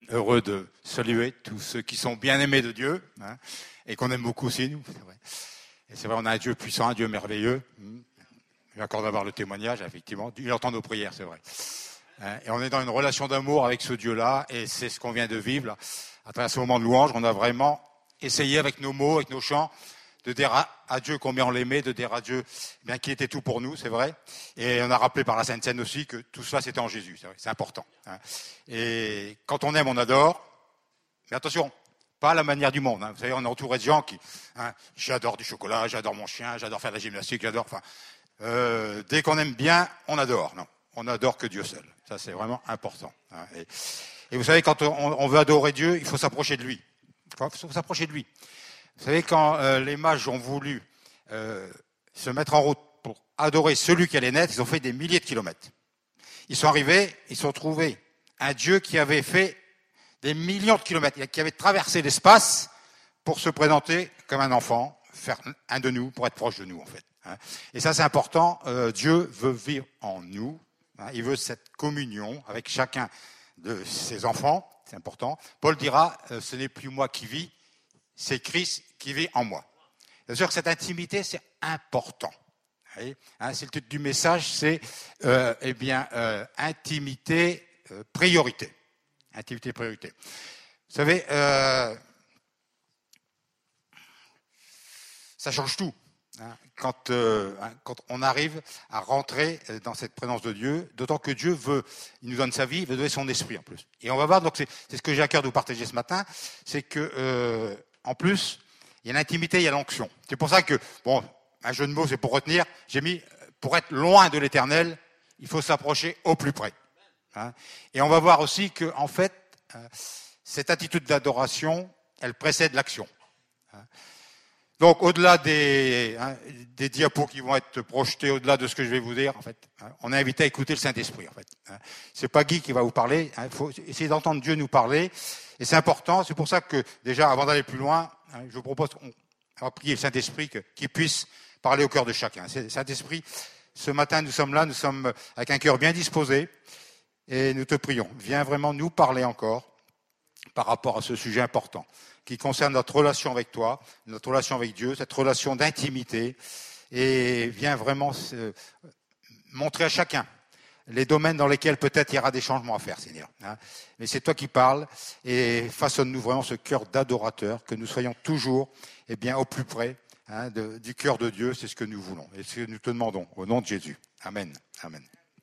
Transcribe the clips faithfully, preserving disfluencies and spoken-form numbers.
heureux de saluer tous ceux qui sont bien aimés de Dieu, hein, et qu'on aime beaucoup aussi, nous. C'est vrai. Et c'est vrai, on a un Dieu puissant, un Dieu merveilleux. Je viens encore d'avoir le témoignage, effectivement. Il entend nos prières, c'est vrai. Et on est dans une relation d'amour avec ce Dieu-là, et c'est ce qu'on vient de vivre, là. À travers ce moment de louange, on a vraiment essayé avec nos mots, avec nos chants, de dire à Dieu combien on l'aimait, de dire à Dieu eh bien qu'il était tout pour nous, c'est vrai. Et on a rappelé par la Sainte Seine aussi que tout cela c'était en Jésus, c'est vrai, c'est important. Hein. Et quand on aime, on adore. Mais attention, pas à la manière du monde. Hein. Vous savez, on est entouré de gens qui, hein, j'adore du chocolat, j'adore mon chien, j'adore faire de la gymnastique, j'adore. Enfin, euh, dès qu'on aime bien, on adore. Non, on adore que Dieu seul. Ça, c'est vraiment important. Hein. Et, et vous savez, quand on, on veut adorer Dieu, il faut s'approcher de lui. Il faut, faut s'approcher de lui. Vous savez, quand euh, les mages ont voulu euh, se mettre en route pour adorer celui qui allait naître, ils ont fait des milliers de kilomètres. Ils sont arrivés, ils se sont trouvés un Dieu qui avait fait des millions de kilomètres, qui avait traversé l'espace pour se présenter comme un enfant, faire un de nous, pour être proche de nous, en fait. Et ça, c'est important. Euh, Dieu veut vivre en nous. Hein, il veut cette communion avec chacun de ses enfants. C'est important. Paul dira, euh, ce n'est plus moi qui vis, c'est Christ qui vit en moi. Bien sûr que cette intimité, c'est important. Hein, c'est le titre du message, c'est euh, eh bien euh, intimité, euh, priorité. Intimité, priorité. Vous savez, euh, ça change tout. Hein, quand, euh, quand on arrive à rentrer dans cette présence de Dieu, d'autant que Dieu veut, il nous donne sa vie, il veut donner son esprit en plus. Et on va voir, donc c'est, c'est ce que j'ai à cœur de vous partager ce matin, c'est que euh, en plus, il y a l'intimité, il y a l'onction. C'est pour ça que, bon, un jeu de mots, c'est pour retenir, j'ai mis, pour être loin de l'Éternel, il faut s'approcher au plus près. Hein. Et on va voir aussi que, en fait, euh, cette attitude d'adoration, elle précède l'action. Hein. Donc, au-delà des, hein, des diapos qui vont être projetés, au-delà de ce que je vais vous dire, en fait, hein, on est invité à écouter le Saint-Esprit, en fait. Hein. C'est pas Guy qui va vous parler, hein, il faut essayer d'entendre Dieu nous parler, et c'est important, c'est pour ça que, déjà, avant d'aller plus loin, hein, je vous propose, on va prier le Saint-Esprit que, qu'il puisse parler au cœur de chacun. C'est, Saint-Esprit, ce matin, nous sommes là, nous sommes avec un cœur bien disposé, et nous te prions. Viens vraiment nous parler encore par rapport à ce sujet important qui concerne notre relation avec toi, notre relation avec Dieu, cette relation d'intimité, et viens vraiment se montrer à chacun les domaines dans lesquels peut-être il y aura des changements à faire, Seigneur. Hein. Mais c'est toi qui parles, et façonne-nous vraiment ce cœur d'adorateur, que nous soyons toujours eh bien, au plus près hein, de, du cœur de Dieu, c'est ce que nous voulons, et ce que nous te demandons, au nom de Jésus. Amen. Amen.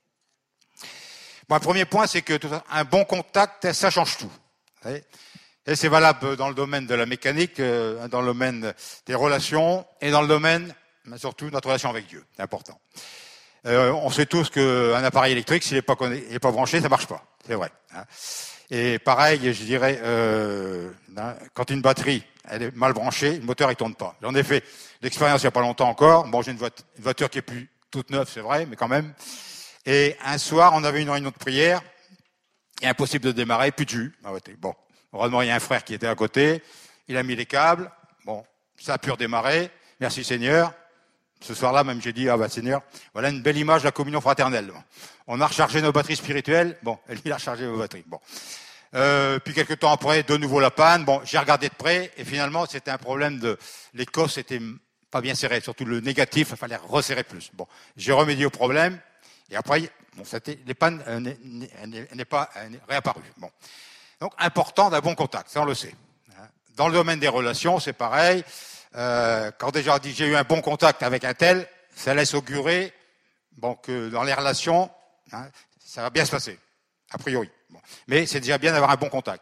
Bon, un premier point, c'est que un bon contact, ça change tout. Vous savez, et c'est valable dans le domaine de la mécanique, dans le domaine des relations, et dans le domaine, mais surtout, de notre relation avec Dieu. C'est important. Euh, on sait tous qu'un appareil électrique, s'il n'est pas, pas branché, ça marche pas. C'est vrai. Hein. Et pareil, je dirais, euh, hein, quand une batterie, elle est mal branchée, le moteur, il tourne pas. J'en ai fait l'expérience il n'y a pas longtemps encore. Bon, j'ai une, voiture, une voiture qui est plus toute neuve, c'est vrai, mais quand même. Et un soir, on avait une réunion de prière, et impossible de démarrer, plus de jus. Bon. Heureusement, il y a un frère qui était à côté, il a mis les câbles, bon, ça a pu redémarrer, merci Seigneur. Ce soir-là, même, j'ai dit, ah bah Seigneur, voilà une belle image de la communion fraternelle. On a rechargé nos batteries spirituelles, bon, il a rechargé vos batteries, bon. Euh, puis quelques temps après, de nouveau la panne, bon, j'ai regardé de près, et finalement, c'était un problème de, les cosses étaient pas bien serrées, surtout le négatif, il fallait resserrer plus. Bon, j'ai remédié au problème, et après, bon, c'était, les pannes, euh, n'est, n'est, n'est pas euh, n'est réapparu, bon. Donc, important d'un bon contact, ça on le sait. Dans le domaine des relations, c'est pareil. Euh, quand déjà dit j'ai eu un bon contact avec un tel, ça laisse augurer bon, que dans les relations, hein, ça va bien se passer, a priori. Bon. Mais c'est déjà bien d'avoir un bon contact.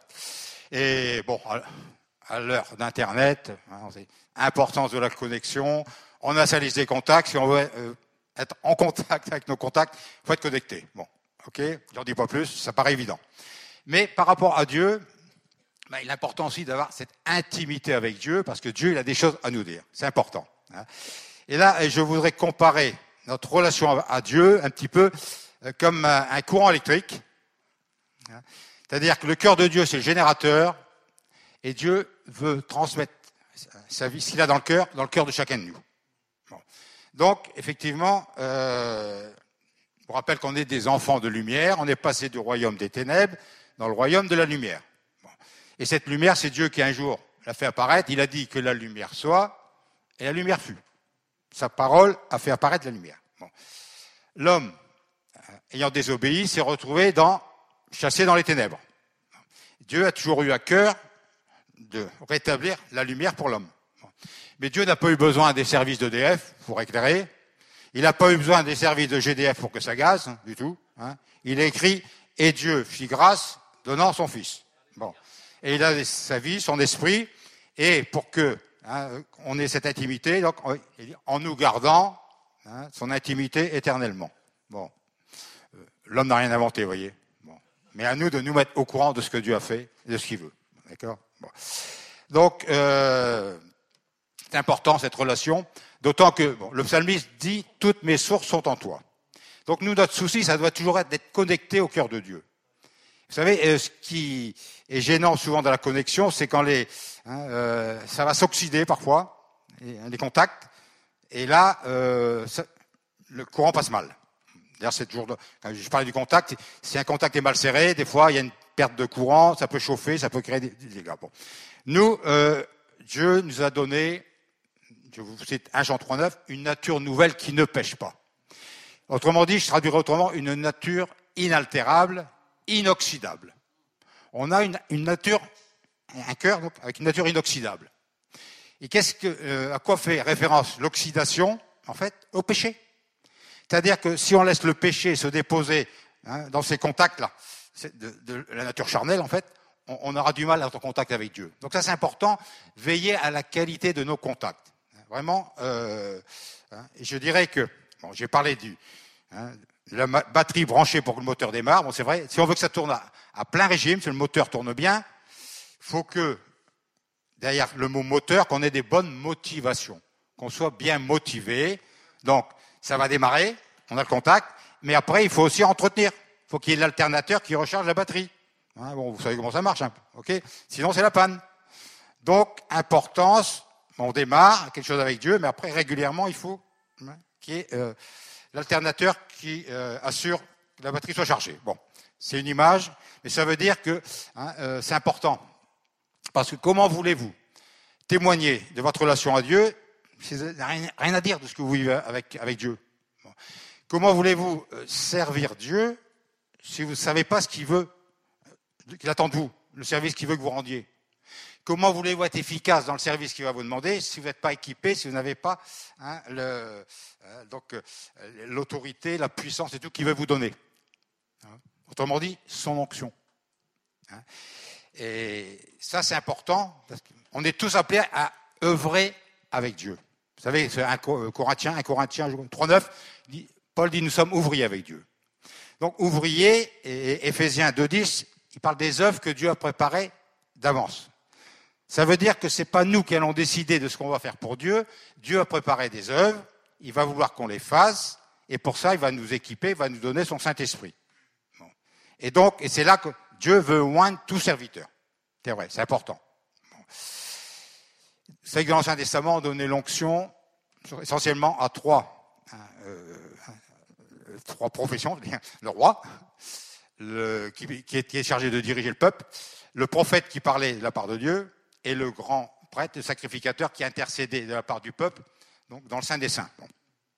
Et bon, à l'heure d'Internet, hein, c'est importance de la connexion, on a sa liste des contacts, si on veut euh, être en contact avec nos contacts, il faut être connecté. Bon, ok, j'en dis pas plus, ça paraît évident. Mais par rapport à Dieu, ben, il est important aussi d'avoir cette intimité avec Dieu, parce que Dieu, il a des choses à nous dire. C'est important. Hein. Et là, je voudrais comparer notre relation à Dieu un petit peu comme un courant électrique. Hein. C'est-à-dire que le cœur de Dieu, c'est le générateur, et Dieu veut transmettre sa vie, ce qu'il a dans le cœur, dans le cœur de chacun de nous. Bon. Donc, effectivement, euh, je vous rappelle qu'on est des enfants de lumière, on est passé du royaume des ténèbres dans le royaume de la lumière. Et cette lumière, c'est Dieu qui un jour l'a fait apparaître. Il a dit que la lumière soit, et la lumière fut. Sa parole a fait apparaître la lumière. Bon. L'homme, ayant désobéi, s'est retrouvé dans, chassé dans les ténèbres. Dieu a toujours eu à cœur de rétablir la lumière pour l'homme. Mais Dieu n'a pas eu besoin des services d'E D F pour éclairer. Il n'a pas eu besoin des services de G D F pour que ça gaze, hein, du tout. Hein. Il a écrit « Et Dieu fit grâce, donnant son Fils ». Bon. Et il a sa vie, son esprit, et pour que hein, on ait cette intimité, donc, en nous gardant hein, son intimité éternellement. Bon. L'homme n'a rien inventé, vous voyez. Bon. Mais à nous de nous mettre au courant de ce que Dieu a fait et de ce qu'il veut. D'accord ? Bon. Donc, euh, c'est important cette relation, d'autant que bon, le psalmiste dit « Toutes mes sources sont en toi ». Donc nous, notre souci, ça doit toujours être d'être connecté au cœur de Dieu. Vous savez, ce qui est gênant souvent dans la connexion, c'est quand les, hein, euh, ça va s'oxyder parfois, les contacts, et là, euh, ça, le courant passe mal. D'ailleurs, c'est toujours, quand je parlais du contact, si un contact est mal serré, des fois, il y a une perte de courant, ça peut chauffer, ça peut créer des, des dégâts. Bon. Nous, euh, Dieu nous a donné, je vous cite un Jean trois neuf, une nature nouvelle qui ne pêche pas. Autrement dit, je traduirais autrement, une nature inaltérable, inoxydable. On a une, une nature, un cœur avec une nature inoxydable. Et qu'est-ce que, euh, à quoi fait référence l'oxydation? En fait, au péché. C'est-à-dire que si on laisse le péché se déposer hein, dans ces contacts-là, de, de la nature charnelle, en fait, on, on aura du mal à être en contact avec Dieu. Donc ça, c'est important, veiller à la qualité de nos contacts. Vraiment, euh, hein, et je dirais que, bon, j'ai parlé du, hein, de la batterie branchée pour que le moteur démarre. Bon, c'est vrai, si on veut que ça tourne à, à plein régime, si le moteur tourne bien, il faut que, derrière le mot moteur, qu'on ait des bonnes motivations, qu'on soit bien motivé. Donc, ça va démarrer, on a le contact, mais après, il faut aussi entretenir. Il faut qu'il y ait l'alternateur qui recharge la batterie. Hein, bon, vous savez comment ça marche, hein, ok? Sinon, c'est la panne. Donc, importance, on démarre quelque chose avec Dieu, mais après, régulièrement, il faut hein, qu'il y ait euh, l'alternateur qui euh, assure que la batterie soit chargée. Bon, c'est une image, mais ça veut dire que hein, euh, c'est important. Parce que comment voulez-vous témoigner de votre relation à Dieu si vous n'avez rien à dire de ce que vous vivez avec, avec Dieu? Bon. Comment voulez-vous servir Dieu si vous ne savez pas ce qu'il veut, qu'il attend de vous, le service qu'il veut que vous rendiez? Comment voulez-vous être efficace dans le service qu'il va vous demander si vous n'êtes pas équipé, si vous n'avez pas hein, le, euh, donc, euh, l'autorité, la puissance et tout qu'il veut vous donner? Hein. Autrement dit, son onction. Hein. Et ça, c'est important, parce qu'on est tous appelés à œuvrer avec Dieu. Vous savez, c'est un Corinthien, un Corinthien trois neuf, Paul dit, nous sommes ouvriers avec Dieu. Donc, ouvriers, et Éphésiens deux dix, il parle des œuvres que Dieu a préparées d'avance. Ça veut dire que c'est pas nous qui allons décider de ce qu'on va faire pour Dieu. Dieu a préparé des œuvres, il va vouloir qu'on les fasse, et pour ça, il va nous équiper, il va nous donner son Saint-Esprit. Bon. Et donc, et c'est là que Dieu veut oindre tout serviteur. C'est vrai, c'est important. Bon. Vous savez que dans l'Ancien Testament, on donnait l'onction essentiellement à trois, hein, euh, trois professions. Le roi, le, qui, qui, est, qui est chargé de diriger le peuple, le prophète qui parlait de la part de Dieu, et le grand prêtre, le sacrificateur qui intercédait de la part du peuple, donc dans le Saint des Saints. Bon.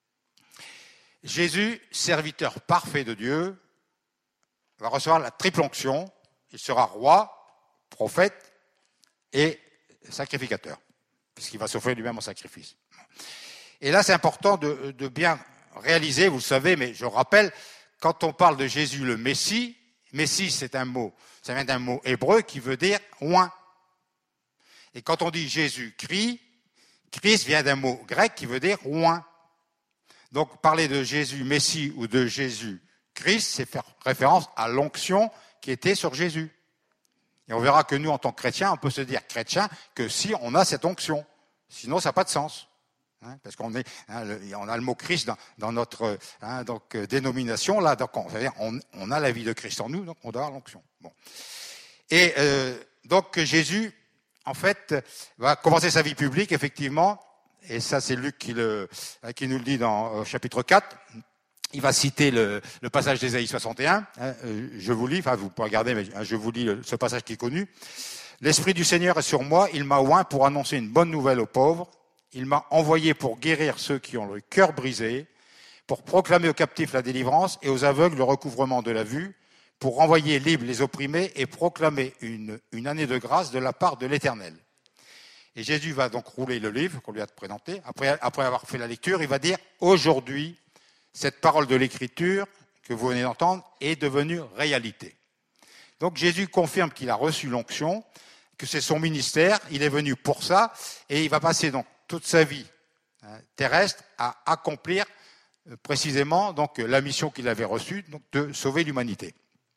Jésus, serviteur parfait de Dieu, va recevoir la triple onction. Il sera roi, prophète et sacrificateur, puisqu'il va s'offrir lui-même en sacrifice. Et là, c'est important de, de bien réaliser, vous le savez, mais je rappelle, quand on parle de Jésus le Messie, Messie, c'est un mot, ça vient d'un mot hébreu qui veut dire oint. Et quand on dit Jésus-Christ, Christ vient d'un mot grec qui veut dire oint. Donc, parler de Jésus Messie ou de Jésus Christ, c'est faire référence à l'onction qui était sur Jésus. Et on verra que nous, en tant que chrétiens, on peut se dire chrétien que si on a cette onction. Sinon, ça n'a pas de sens. Hein, parce qu'on est, hein, le, on a le mot Christ dans, dans notre hein, donc, euh, dénomination. Là, donc, on, c'est-à-dire on, on a la vie de Christ en nous, donc on doit avoir l'onction. Bon. Et euh, donc, Jésus, en fait, va commencer sa vie publique, effectivement. Et ça, c'est Luc qui, le, qui nous le dit dans euh, chapitre quatre. Il va citer le, le passage d'Ésaïe soixante et un. Hein, euh, je vous lis, enfin vous pouvez regarder, mais hein, je vous lis le, ce passage qui est connu. L'Esprit du Seigneur est sur moi, il m'a oint pour annoncer une bonne nouvelle aux pauvres, il m'a envoyé pour guérir ceux qui ont le cœur brisé, pour proclamer aux captifs la délivrance et aux aveugles le recouvrement de la vue, pour renvoyer libres les opprimés et proclamer une, une année de grâce de la part de l'Éternel. Et Jésus va donc rouler le livre qu'on lui a présenté. Après, après avoir fait la lecture, il va dire « Aujourd'hui, cette parole de l'Écriture que vous venez d'entendre est devenue réalité. » Donc Jésus confirme qu'il a reçu l'onction, que c'est son ministère, il est venu pour ça, et il va passer donc toute sa vie hein, terrestre à accomplir euh, précisément donc, la mission qu'il avait reçue, donc, de sauver l'humanité.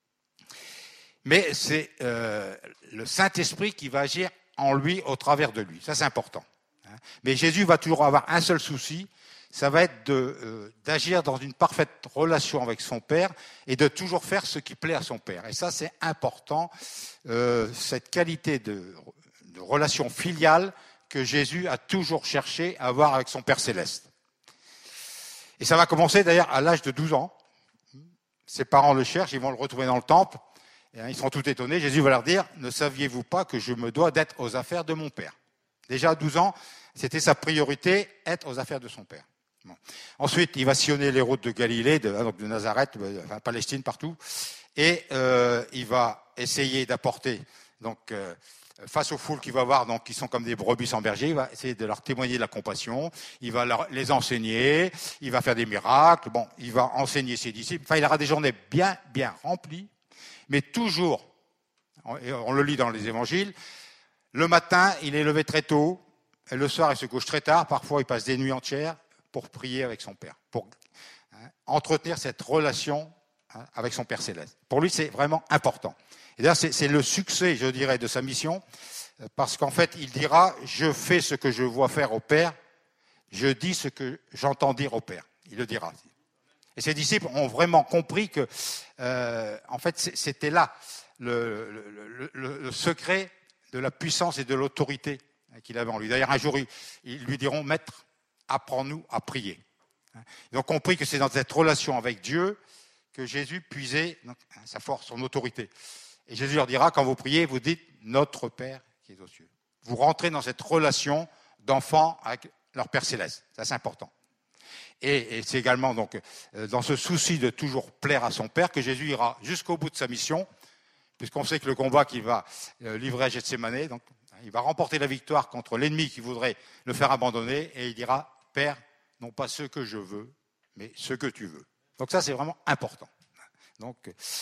Mais c'est euh, le Saint-Esprit qui va agir en lui, au travers de lui. Ça, c'est important. Hein. Mais Jésus va toujours avoir un seul souci, ça va être de, euh, d'agir dans une parfaite relation avec son Père et de toujours faire ce qui plaît à son Père. Et ça, c'est important, euh, cette qualité de, de relation filiale que Jésus a toujours cherché à avoir avec son Père céleste. Et ça va commencer d'ailleurs à l'âge de douze ans. Ses parents le cherchent, ils vont le retrouver dans le temple. Et, hein, ils seront tout étonnés. Jésus va leur dire « Ne saviez-vous pas que je me dois d'être aux affaires de mon Père ?» Déjà à douze ans, c'était sa priorité, être aux affaires de son Père. Bon. Ensuite, il va sillonner les routes de Galilée, de, donc de Nazareth, de, enfin, Palestine, partout, et euh, il va essayer d'apporter, donc euh, face aux foules qu'il va voir, donc qui sont comme des brebis sans berger, il va essayer de leur témoigner de la compassion, il va leur, les enseigner, il va faire des miracles, bon, il va enseigner ses disciples. Enfin, il aura des journées bien, bien remplies, mais toujours, et on le lit dans les Évangiles, le matin, il est levé très tôt, et le soir, il se couche très tard. Parfois, il passe des nuits entières pour prier avec son Père, pour hein, entretenir cette relation hein, avec son Père céleste. Pour lui, c'est vraiment important. Et d'ailleurs, c'est, c'est le succès, je dirais, de sa mission, parce qu'en fait, il dira « Je fais ce que je vois faire au Père, je dis ce que j'entends dire au Père ». Il le dira. Et ses disciples ont vraiment compris que, euh, en fait, c'était là le, le, le, le secret de la puissance et de l'autorité qu'il avait en lui. D'ailleurs, un jour, ils, ils lui diront « Maître, apprends-nous à prier ». Ils ont compris que c'est dans cette relation avec Dieu que Jésus puisait donc, sa force, son autorité. Et Jésus leur dira, quand vous priez, vous dites « Notre Père qui est aux cieux ». Vous rentrez dans cette relation d'enfant avec leur Père céleste. Ça, c'est important. Et, et c'est également donc dans ce souci de toujours plaire à son Père que Jésus ira jusqu'au bout de sa mission, puisqu'on sait que le combat qu'il va livrer à Gethsémanée, donc il va remporter la victoire contre l'ennemi qui voudrait le faire abandonner, et il dira « Père, non pas ce que je veux, mais ce que tu veux ». Donc ça, c'est vraiment important. Donc,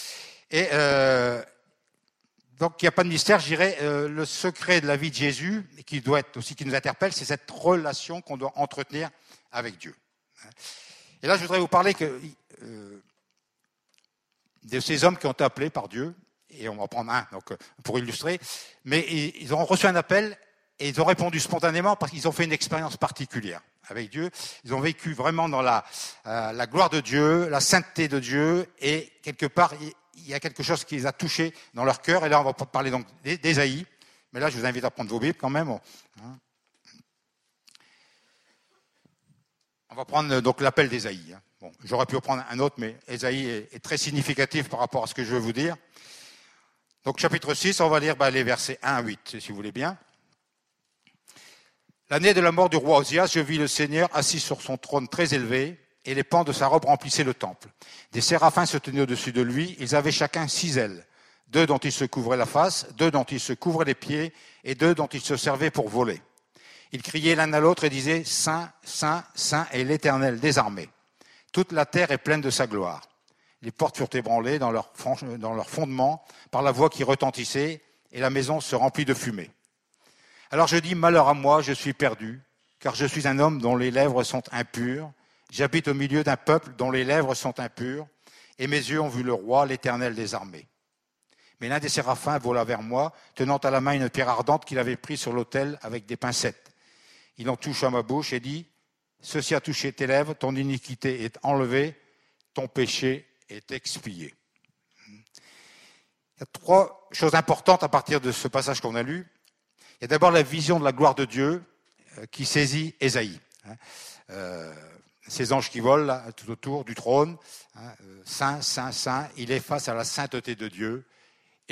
et euh, donc il n'y a pas de mystère, je dirais, euh, le secret de la vie de Jésus, qui doit être aussi, qui nous interpelle, c'est cette relation qu'on doit entretenir avec Dieu. Et là, je voudrais vous parler que, euh, de ces hommes qui ont été appelés par Dieu, et on va prendre un donc, pour illustrer, mais ils ont reçu un appel et ils ont répondu spontanément parce qu'ils ont fait une expérience particulière avec Dieu. Ils ont vécu vraiment dans la, euh, la gloire de Dieu, la sainteté de Dieu, et quelque part, il y a quelque chose qui les a touchés dans leur cœur. Et là, on va parler donc d'Ésaïe, mais là, je vous invite à prendre vos Bibles quand même. On va prendre donc l'appel d'Ésaïe. Bon, j'aurais pu prendre un autre, mais Ésaïe est, est très significatif par rapport à ce que je veux vous dire. Donc, chapitre six, on va lire bah, les versets un à huit, si vous voulez bien. L'année de la mort du roi Osias, je vis le Seigneur assis sur son trône très élevé, et les pans de sa robe remplissaient le temple. Des séraphins se tenaient au-dessus de lui, ils avaient chacun six ailes, deux dont ils se couvraient la face, deux dont ils se couvraient les pieds, et deux dont ils se servaient pour voler. Ils criaient l'un à l'autre et disaient « Saint, Saint, Saint est l'Éternel des armées. Toute la terre est pleine de sa gloire. » Les portes furent ébranlées dans leur, dans leur fondement par la voix qui retentissait, et la maison se remplit de fumée. Alors je dis, malheur à moi, je suis perdu, car je suis un homme dont les lèvres sont impures. J'habite au milieu d'un peuple dont les lèvres sont impures, et mes yeux ont vu le roi, l'Éternel des armées. Mais l'un des séraphins vola vers moi, tenant à la main une pierre ardente qu'il avait prise sur l'autel avec des pincettes. Il en toucha ma bouche et dit, « Ceci a touché tes lèvres, ton iniquité est enlevée, ton péché est expié. » Il y a trois choses importantes à partir de ce passage qu'on a lu. Il y a d'abord la vision de la gloire de Dieu euh, qui saisit Ésaïe. Hein, euh, ces anges qui volent là, tout autour du trône, hein, euh, Saint, Saint, Saint, il est face à la sainteté de Dieu et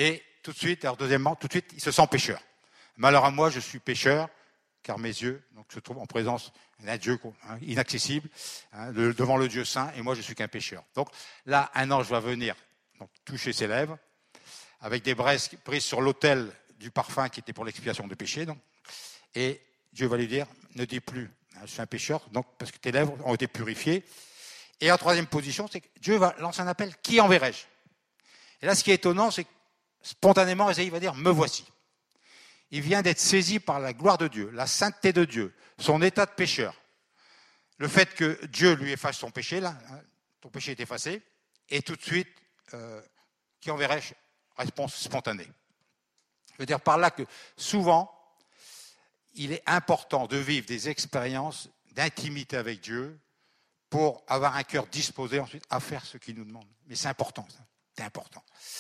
tout de suite, alors deuxièmement, tout de suite, il se sent pécheur. Malheur à moi, je suis pécheur, car mes yeux donc, se trouvent en présence d'un Dieu hein, inaccessible, hein, de, devant le Dieu saint, et moi je suis qu'un pécheur. Donc là, un ange va venir donc, toucher ses lèvres, avec des braises prises sur l'autel du parfum qui était pour l'expiation du péché. Donc, et Dieu va lui dire, ne dis plus, hein, je suis un pécheur, donc, parce que tes lèvres ont été purifiées. Et en troisième position, c'est que Dieu va lancer un appel, qui enverrai-je? Et là, ce qui est étonnant, c'est que spontanément, Ésaïe va dire, me voici. Il vient d'être saisi par la gloire de Dieu, la sainteté de Dieu, son état de pécheur. Le fait que Dieu lui efface son péché, là, hein, ton péché est effacé, et tout de suite, euh, qui enverrai-je? Réponse spontanée. Je veux dire par là que souvent, il est important de vivre des expériences d'intimité avec Dieu pour avoir un cœur disposé ensuite à faire ce qu'il nous demande. Mais c'est important, ça. C'est important.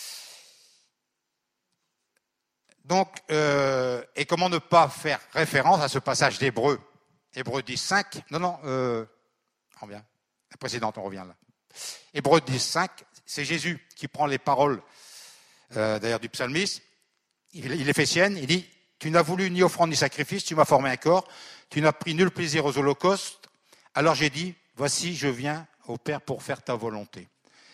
Donc, euh, et comment ne pas faire référence à ce passage d'Hébreux, Hébreux dix, cinq, non, non, euh, on revient, la précédente, on revient là. Hébreux dix, cinq, c'est Jésus qui prend les paroles, euh, d'ailleurs du psalmiste, il, il les fait siennes, il dit, tu n'as voulu ni offrande ni sacrifice, tu m'as formé un corps, tu n'as pris nul plaisir aux holocaustes, alors j'ai dit, voici, je viens au Père pour faire ta volonté.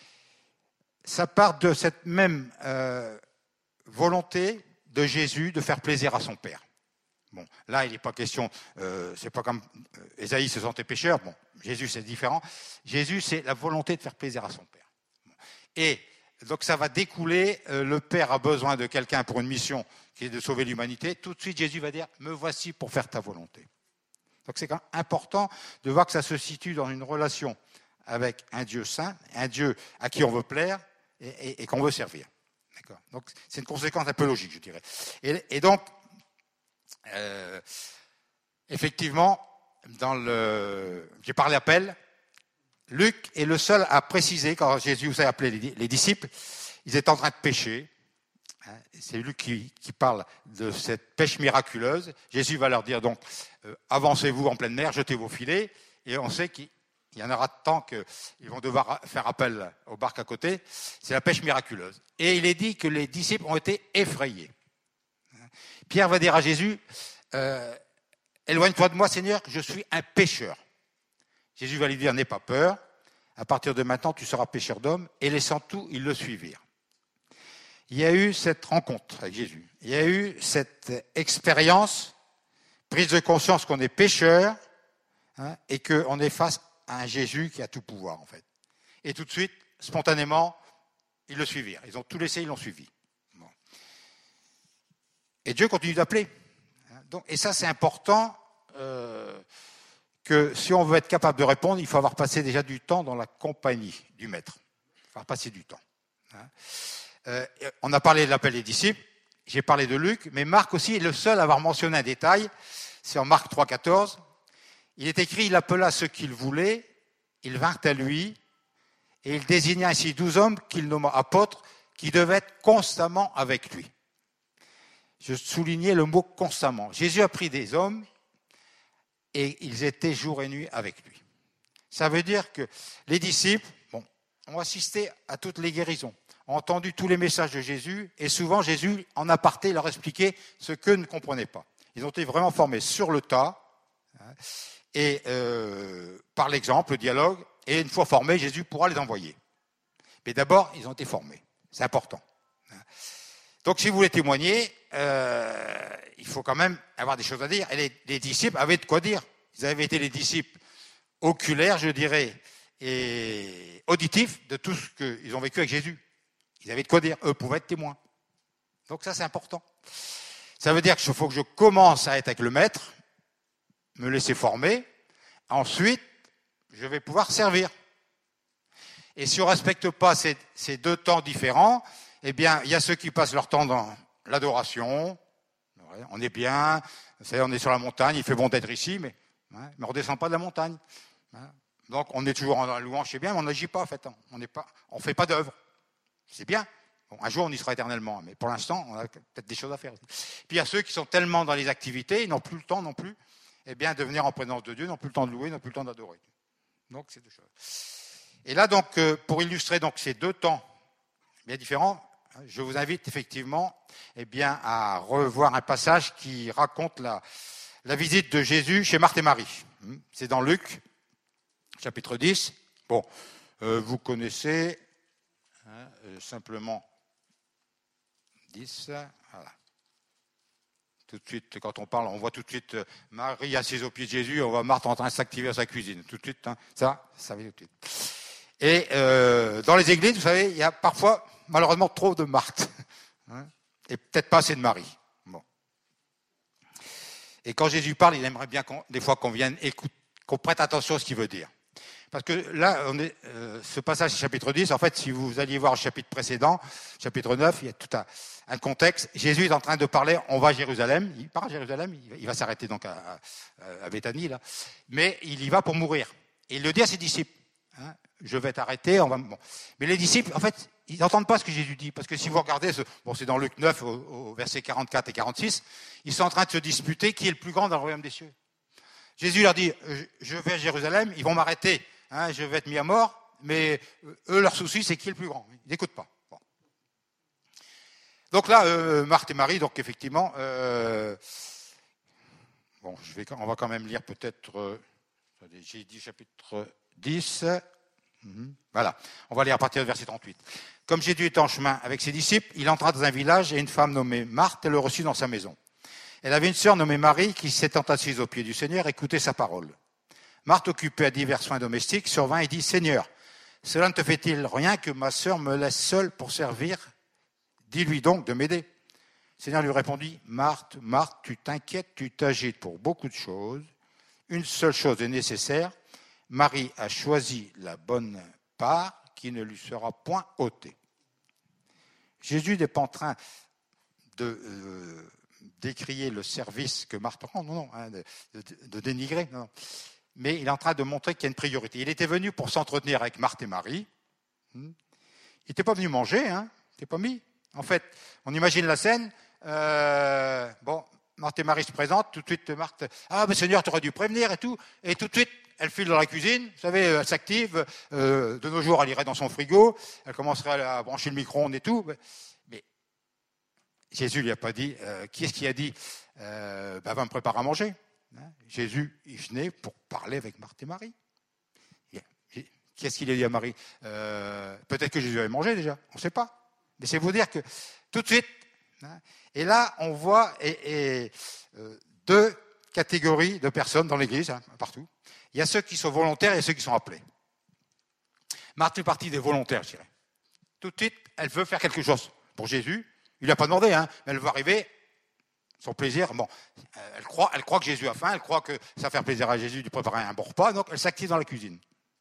Ça part de cette même euh, volonté de Jésus de faire plaisir à son Père. Bon, là, il n'est pas question, euh, c'est pas comme euh, Ésaïe se sentait pécheur. Bon, Jésus, c'est différent. Jésus, c'est la volonté de faire plaisir à son Père. Bon. Et donc, ça va découler. Euh, le Père a besoin de quelqu'un pour une mission qui est de sauver l'humanité. Tout de suite, Jésus va dire, me voici pour faire ta volonté. Donc, c'est quand même important de voir que ça se situe dans une relation avec un Dieu saint, un Dieu à qui on veut plaire et, et, et qu'on veut servir. D'accord. Donc, c'est une conséquence un peu logique, je dirais. Et, et donc, euh, effectivement, dans le, j'ai parlé appel, Luc est le seul à préciser, quand Jésus a appelé les, les disciples, ils étaient en train de pêcher. Hein, c'est Luc qui, qui parle de cette pêche miraculeuse. Jésus va leur dire donc, euh, avancez-vous en pleine mer, jetez vos filets, et on sait qu'il Il y en aura tant qu'ils vont devoir faire appel aux barques à côté. C'est la pêche miraculeuse. Et il est dit que les disciples ont été effrayés. Pierre va dire à Jésus, euh, éloigne-toi de moi, Seigneur, je suis un pécheur. Jésus va lui dire, n'aie pas peur. À partir de maintenant, tu seras pécheur d'hommes. Et laissant tout, ils le suivirent. Il y a eu cette rencontre avec Jésus. Il y a eu cette expérience, prise de conscience qu'on est pécheur, hein, et qu'on est face à un Jésus qui a tout pouvoir, en fait. Et tout de suite, spontanément, ils le suivirent. Ils ont tout laissé, ils l'ont suivi. Bon. Et Dieu continue d'appeler. Donc, et ça, c'est important, euh, que si on veut être capable de répondre, il faut avoir passé déjà du temps dans la compagnie du Maître. Il faut avoir passé du temps. Hein. Euh, on a parlé de l'appel des disciples, j'ai parlé de Luc, mais Marc aussi est le seul à avoir mentionné un détail, c'est en Marc trois, quatorze. Il est écrit, il appela ceux qu'il voulait, ils vinrent à lui, et il désigna ainsi douze hommes qu'il nomma apôtres, qui devaient être constamment avec lui. Je soulignais le mot constamment. Jésus a pris des hommes, et ils étaient jour et nuit avec lui. Ça veut dire que les disciples, bon, ont assisté à toutes les guérisons, ont entendu tous les messages de Jésus, et souvent Jésus, en aparté, leur expliquait ce qu'eux ne comprenaient pas. Ils ont été vraiment formés sur le tas, hein, et euh, par l'exemple, le dialogue, et une fois formés, Jésus pourra les envoyer. Mais d'abord, ils ont été formés. C'est important. Donc, si vous voulez témoigner, euh, il faut quand même avoir des choses à dire. Et les, les disciples avaient de quoi dire. Ils avaient été les disciples oculaires, je dirais, et auditifs de tout ce qu'ils ont vécu avec Jésus. Ils avaient de quoi dire. Eux pouvaient être témoins. Donc ça, c'est important. Ça veut dire qu'il faut que je commence à être avec le Maître, me laisser former. Ensuite, je vais pouvoir servir. Et si on ne respecte pas ces, ces deux temps différents, eh bien, il y a ceux qui passent leur temps dans l'adoration. On est bien, on est sur la montagne, il fait bon d'être ici, mais, hein, mais on ne redescend pas de la montagne. Hein. Donc, on est toujours en louange, c'est bien, mais on n'agit pas, en fait. On ne fait pas d'œuvre. C'est bien. Bon, un jour, on y sera éternellement, mais pour l'instant, on a peut-être des choses à faire. Puis, il y a ceux qui sont tellement dans les activités, ils n'ont plus le temps non plus, eh bien, de venir en présence de Dieu, n'ont plus le temps de louer, n'ont plus le temps d'adorer. Donc, c'est deux choses. Et là, donc, pour illustrer donc, ces deux temps bien différents, je vous invite effectivement eh bien, à revoir un passage qui raconte la, la visite de Jésus chez Marthe et Marie. C'est dans Luc, chapitre dix. Bon, euh, vous connaissez hein, euh, simplement dix. Voilà. Tout de suite, quand on parle, on voit tout de suite euh, Marie assise aux pieds de Jésus, on voit Marthe en train de s'activer à sa cuisine. Tout de suite, hein, ça, ça va tout de suite. Et euh, dans les églises, vous savez, il y a parfois, malheureusement, trop de Marthe. Hein, et peut-être pas assez de Marie. Bon. Et quand Jésus parle, il aimerait bien qu'on, des fois qu'on vienne écouter, qu'on prête attention à ce qu'il veut dire. Parce que là, on est, euh, ce passage chapitre dix, en fait, si vous alliez voir le chapitre précédent, chapitre neuf, il y a tout un, un contexte. Jésus est en train de parler, on va à Jérusalem, il part à Jérusalem, il va, il va s'arrêter donc à, à, à Béthanie, là, mais il y va pour mourir. Et il le dit à ses disciples, hein, je vais t'arrêter, on va... Bon. Mais les disciples, en fait, ils n'entendent pas ce que Jésus dit, parce que si vous regardez, ce, bon, c'est dans Luc neuf, au, au verset quarante-quatre et quarante-six, ils sont en train de se disputer qui est le plus grand dans le royaume des cieux. Jésus leur dit, je vais à Jérusalem, ils vont m'arrêter, hein, je vais être mis à mort, mais eux, leur souci, c'est qui est le plus grand. Ils n'écoutent pas. Bon. Donc là, euh, Marthe et Marie, donc effectivement, euh, bon, je vais, on va quand même lire peut-être, euh, j'ai dit chapitre dix, mm-hmm. Voilà, on va lire à partir du verset trente-huit. Comme Jésus était en chemin avec ses disciples, il entra dans un village et une femme nommée Marthe le reçut dans sa maison. Elle avait une sœur nommée Marie qui, s'étant assise aux pieds du Seigneur, écoutait sa parole. Marthe, occupée à divers soins domestiques, survint et dit « Seigneur, cela ne te fait-il rien que ma sœur me laisse seule pour servir ? Dis-lui donc de m'aider. » Le Seigneur lui répondit « Marthe, Marthe, tu t'inquiètes, tu t'agites pour beaucoup de choses. Une seule chose est nécessaire. Marie a choisi la bonne part qui ne lui sera point ôtée. » Jésus n'est pas en train de... Euh, décrier le service que Marthe rend, non, non, hein, de, de, de dénigrer, non. Mais il est en train de montrer qu'il y a une priorité. Il était venu pour s'entretenir avec Marthe et Marie. Il n'était pas venu manger, hein, il n'était pas mis. En fait, on imagine la scène, euh, bon, Marthe et Marie se présentent, tout de suite Marthe, ah mais Seigneur, tu aurais dû prévenir et tout, et tout de suite, elle file dans la cuisine, vous savez, elle s'active, euh, de nos jours, elle irait dans son frigo, elle commencerait à brancher le micro-ondes et tout, mais Jésus lui a pas dit, euh, qui est-ce qui a dit, euh, bah, va me préparer à manger. Hein, Jésus, il venait pour parler avec Marthe et Marie. Qu'est-ce qu'il a dit à Marie, euh, peut-être que Jésus avait mangé déjà, on ne sait pas. Mais c'est vous dire que tout de suite, hein, et là, on voit et, et, euh, deux catégories de personnes dans l'Église, hein, partout. Il y a ceux qui sont volontaires et ceux qui sont appelés. Marthe fait partie des volontaires, je dirais. Tout de suite, elle veut faire quelque chose pour Jésus. Il ne lui a pas demandé, hein, mais elle va arriver, son plaisir. Bon, elle croit, elle croit que Jésus a faim, elle croit que ça va faire plaisir à Jésus de lui préparer un bon repas, donc elle s'active dans la cuisine.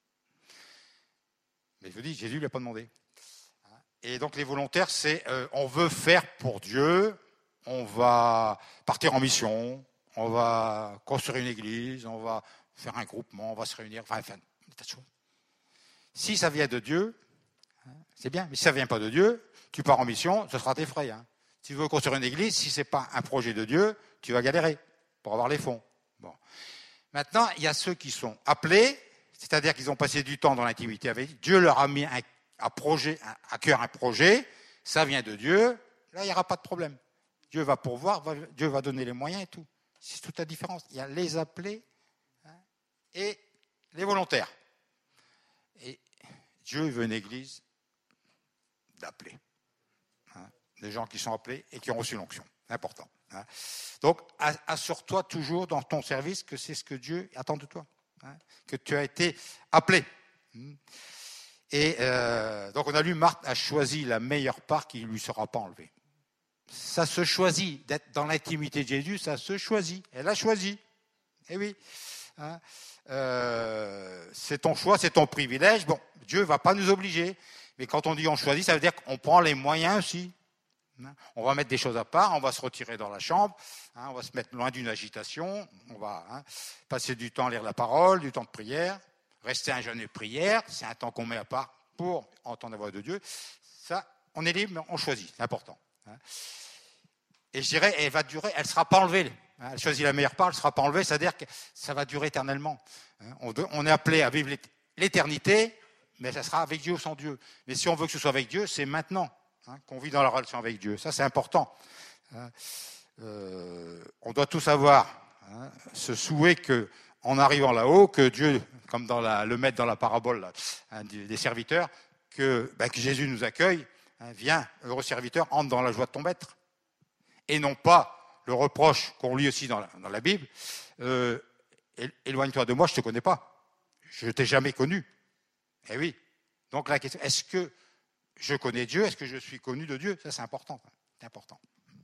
Mais je vous dis, Jésus ne lui a pas demandé. Et donc les volontaires, c'est euh, on veut faire pour Dieu, on va partir en mission, on va construire une église, on va faire un groupement, on va se réunir, enfin, enfin des tas de choses. Si ça vient de Dieu, hein, c'est bien, mais si ça ne vient pas de Dieu, tu pars en mission, ce sera tes frais. Hein. Si tu veux construire une église, si ce n'est pas un projet de Dieu, tu vas galérer pour avoir les fonds. Bon. Maintenant, il y a ceux qui sont appelés, c'est-à-dire qu'ils ont passé du temps dans l'intimité avec Dieu. Dieu leur a mis un, un projet, un, à cœur un projet, ça vient de Dieu, là, il n'y aura pas de problème. Dieu va pourvoir, va, Dieu va donner les moyens et tout. C'est toute la différence. Il y a les appelés hein, et les volontaires. Et Dieu veut une église d'appelés. Hein, des gens qui sont appelés et qui ont reçu l'onction. C'est important. Hein. Donc, assure-toi toujours dans ton service que c'est ce que Dieu attend de toi. Hein, que tu as été appelé. Et euh, donc, on a lu, Marthe a choisi la meilleure part qui ne lui sera pas enlevée. Ça se choisit. D'être dans l'intimité de Jésus, ça se choisit. Elle a choisi. Eh oui. Hein, euh, c'est ton choix, c'est ton privilège. Bon, Dieu ne va pas nous obliger. Mais quand on dit on choisit, ça veut dire qu'on prend les moyens aussi. On va mettre des choses à part, on va se retirer dans la chambre, hein, on va se mettre loin d'une agitation, on va hein, passer du temps à lire la parole, du temps de prière, rester un jeûne de prière, c'est un temps qu'on met à part pour entendre la voix de Dieu. Ça, on est libre, mais on choisit, c'est important. Hein. Et je dirais, elle va durer, elle ne sera pas enlevée. Hein, elle choisit la meilleure part, elle ne sera pas enlevée, c'est-à-dire que ça va durer éternellement. Hein. On, on est appelé à vivre l'éternité, mais ça sera avec Dieu ou sans Dieu. Mais si on veut que ce soit avec Dieu, c'est maintenant. hein, qu'on vit dans la relation avec Dieu. Ça, c'est important. Hein. Euh, on doit tous avoir hein, ce souhait que, en arrivant là-haut, que Dieu, comme dans la, le maître dans la parabole là, hein, des serviteurs, que, ben, que Jésus nous accueille, hein, viens, heureux serviteur, entre dans la joie de ton maître. Et non pas le reproche qu'on lit aussi dans la, dans la Bible, euh, éloigne-toi de moi, je ne te connais pas. Je ne t'ai jamais connu. Eh oui. Donc la question, est-ce que je connais Dieu? Est-ce que je suis connu de Dieu? Ça, c'est important. C'est important.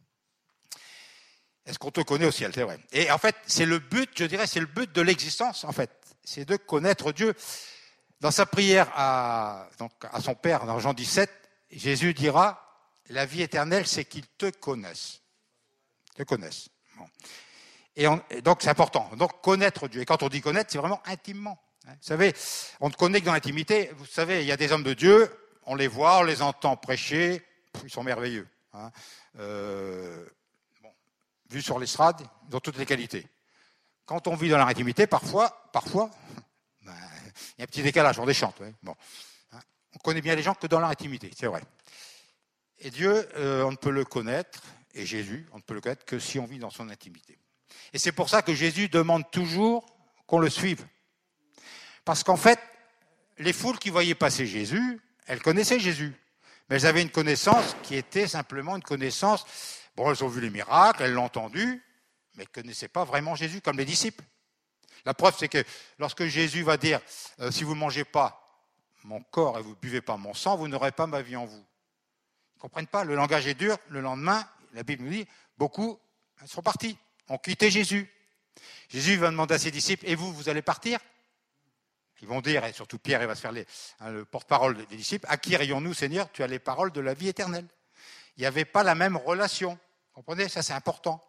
Est-ce qu'on te connaît aussi? C'est vrai. Et en fait, c'est le but, je dirais, c'est le but de l'existence, en fait. C'est de connaître Dieu. Dans sa prière à, donc, à son Père, dans Jean dix-sept, Jésus dira, la vie éternelle, c'est qu'ils te connaissent. Te connaissent. Bon. Et, on, et donc, c'est important. Donc, connaître Dieu. Et quand on dit connaître, c'est vraiment intimement. Vous savez, on ne connaît que dans l'intimité. Vous savez, il y a des hommes de Dieu, on les voit, on les entend prêcher, ils sont merveilleux. Hein. Euh, bon, vu sur l'estrade, ils ont toutes les qualités. Quand on vit dans l'intimité, parfois, parfois, ben, il y a un petit décalage, on déchante. Ouais. Bon. Hein. On connaît bien les gens que dans leur intimité, c'est vrai. Et Dieu, euh, on ne peut le connaître, et Jésus, on ne peut le connaître que si on vit dans son intimité. Et c'est pour ça que Jésus demande toujours qu'on le suive. Parce qu'en fait, les foules qui voyaient passer Jésus, elles connaissaient Jésus. Mais elles avaient une connaissance qui était simplement une connaissance. Bon, elles ont vu les miracles, elles l'ont entendu, mais elles ne connaissaient pas vraiment Jésus, comme les disciples. La preuve, c'est que lorsque Jésus va dire euh, « Si vous ne mangez pas mon corps et vous ne buvez pas mon sang, vous n'aurez pas ma vie en vous ». Ils ne comprennent pas, le langage est dur. Le lendemain, la Bible nous dit, beaucoup sont partis, ont quitté Jésus. Jésus va demander à ses disciples « Et vous, vous allez partir ?» Ils vont dire, et surtout Pierre, il va se faire les, hein, le porte-parole des disciples, « À qui irions-nous, Seigneur? Tu as les paroles de la vie éternelle. » Il n'y avait pas la même relation. Vous comprenez? Ça, c'est important.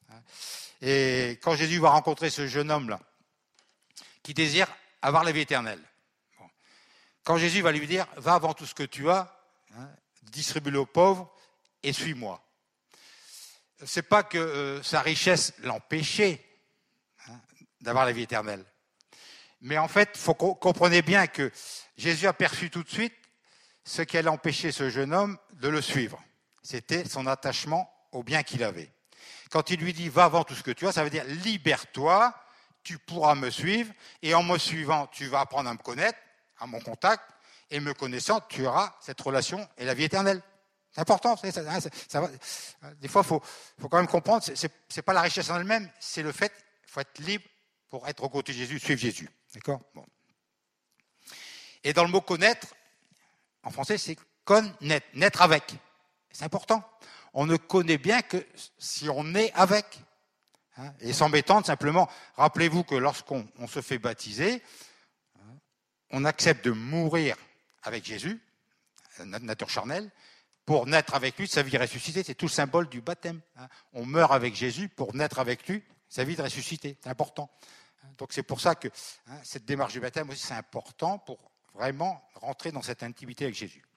Et quand Jésus va rencontrer ce jeune homme-là, qui désire avoir la vie éternelle, bon. Quand Jésus va lui dire, « Va avant tout ce que tu as, hein, distribue-le aux pauvres et suis-moi. » Ce n'est pas que euh, sa richesse l'empêchait hein, d'avoir la vie éternelle. Mais en fait, il faut qu'on comprenne bien que Jésus a perçu tout de suite ce qui allait empêcher ce jeune homme de le suivre. C'était son attachement au bien qu'il avait. Quand il lui dit « Va avant tout ce que tu as », ça veut dire « Libère-toi, tu pourras me suivre, et en me suivant, tu vas apprendre à me connaître, à mon contact, et me connaissant, tu auras cette relation et la vie éternelle. » C'est important. Ça, ça, ça, ça va. Des fois, il faut, faut quand même comprendre, ce n'est pas la richesse en elle-même, c'est le fait qu'il faut être libre pour être aux côtés de Jésus, suivre Jésus. D'accord? Bon. Et dans le mot connaître, en français, c'est connaître, naître avec. C'est important. On ne connaît bien que si on est avec. Hein, et sans m'étendre, simplement, rappelez-vous que lorsqu'on on se fait baptiser, hein, on accepte de mourir avec Jésus, notre nature charnelle, pour naître avec lui, sa vie ressuscitée. C'est tout le symbole du baptême. Hein. On meurt avec Jésus pour naître avec lui, sa vie de ressuscité. C'est important. Donc c'est pour ça que hein, cette démarche du baptême aussi, c'est important pour vraiment rentrer dans cette intimité avec Jésus.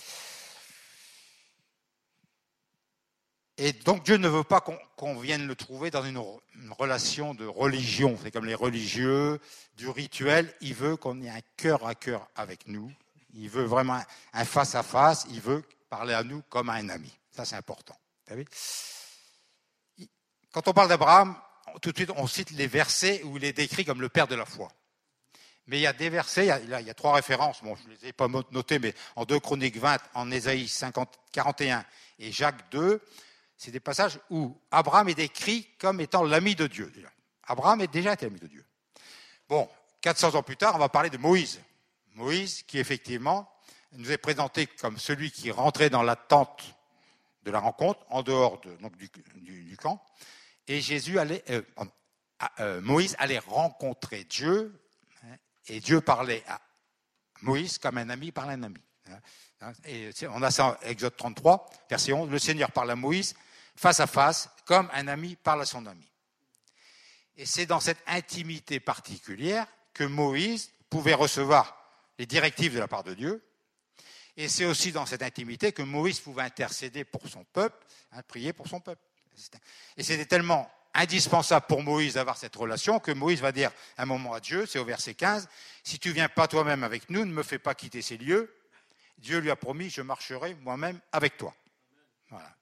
Et donc Dieu ne veut pas qu'on, qu'on vienne le trouver dans une, une relation de religion. C'est comme les religieux, du rituel. Il veut qu'on ait un cœur à cœur avec nous. Il veut vraiment un face à face. Il veut parler à nous comme à un ami. Ça, c'est important. Vous savez ? Quand on parle d'Abraham, tout de suite, on cite les versets où il est décrit comme le père de la foi. Mais il y a des versets, il y a, il y a trois références, bon, je ne les ai pas notées, mais en deux Chroniques vingt, en Ésaïe cinquante, quarante et un et Jacques deux, c'est des passages où Abraham est décrit comme étant l'ami de Dieu. Déjà. Abraham est déjà été l'ami de Dieu. Bon, quatre cents ans plus tard, on va parler de Moïse. Moïse, qui effectivement nous est présenté comme celui qui rentrait dans la tente de la rencontre, en dehors de, donc, du, du, du camp. Et Jésus allait, euh, euh, Moïse allait rencontrer Dieu, hein, et Dieu parlait à Moïse comme un ami parle à un ami. Hein, et on a ça en Exode trente-trois, verset onze, le Seigneur parle à Moïse face à face, comme un ami parle à son ami. Et c'est dans cette intimité particulière que Moïse pouvait recevoir les directives de la part de Dieu. Et c'est aussi dans cette intimité que Moïse pouvait intercéder pour son peuple, hein, prier pour son peuple. Et c'était tellement indispensable pour Moïse d'avoir cette relation que Moïse va dire un moment à Dieu, c'est au verset quinze, « Si tu ne viens pas toi-même avec nous, ne me fais pas quitter ces lieux. Dieu lui a promis, je marcherai moi-même avec toi. Voilà.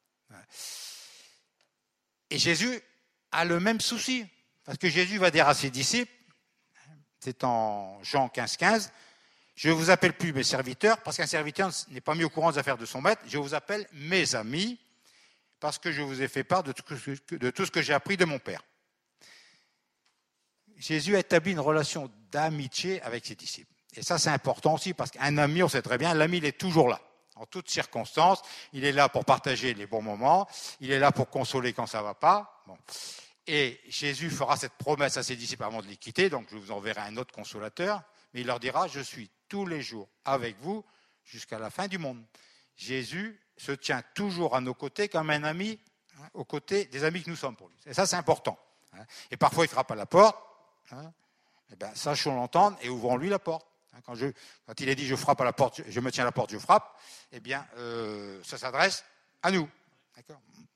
Et Jésus a le même souci, parce que Jésus va dire à ses disciples, c'est en Jean quinze, quinze, je ne vous appelle plus mes serviteurs, parce qu'un serviteur n'est pas mis au courant des affaires de son maître, je vous appelle mes amis, parce que je vous ai fait part de tout ce que, de tout ce que j'ai appris de mon Père. Jésus a établi une relation d'amitié avec ses disciples. Et ça, c'est important aussi, parce qu'un ami, on sait très bien, l'ami, il est toujours là. En toutes circonstances, il est là pour partager les bons moments, il est là pour consoler quand ça ne va pas. Bon. Et Jésus fera cette promesse à ses disciples avant de les quitter, donc je vous enverrai un autre consolateur, mais il leur dira, je suis tous les jours avec vous jusqu'à la fin du monde. Jésus se tient toujours à nos côtés comme un ami, hein, aux côtés des amis que nous sommes pour lui. Et ça, c'est important. Hein. Et parfois, il frappe à la porte, hein, et bien, sachons l'entendre et ouvrons-lui la porte. Quand, je, quand il est dit je frappe à la porte, je me tiens à la porte, je frappe, eh bien, euh, ça s'adresse à nous. D'accord ?